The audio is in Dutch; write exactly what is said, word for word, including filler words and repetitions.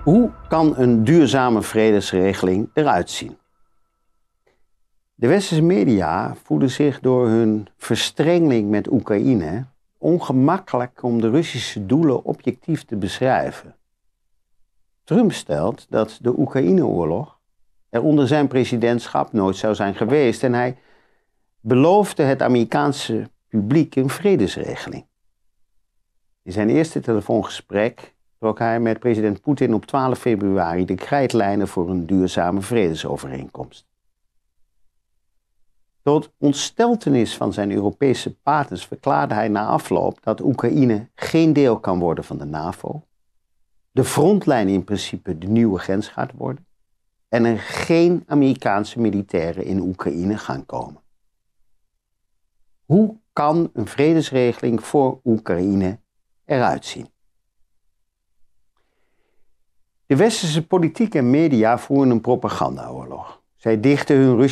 Hoe kan een duurzame vredesregeling eruit zien? De westerse media voelen zich door hun verstrengeling met Oekraïne ongemakkelijk om de Russische doelen objectief te beschrijven. Trump stelt dat de Oekraïne-oorlog er onder zijn presidentschap nooit zou zijn geweest en hij beloofde het Amerikaanse publiek een vredesregeling. In zijn eerste telefoongesprek trok hij met president Poetin op twaalf februari de krijtlijnen voor een duurzame vredesovereenkomst. Tot ontsteltenis van zijn Europese partners verklaarde hij na afloop dat Oekraïne geen deel kan worden van de NAVO, de frontlijn in principe de nieuwe grens gaat worden en er geen Amerikaanse militairen in Oekraïne gaan komen. Hoe kan een vredesregeling voor Oekraïne eruit zien? De westerse politiek en media voeren een propagandaoorlog. Zij dichten hun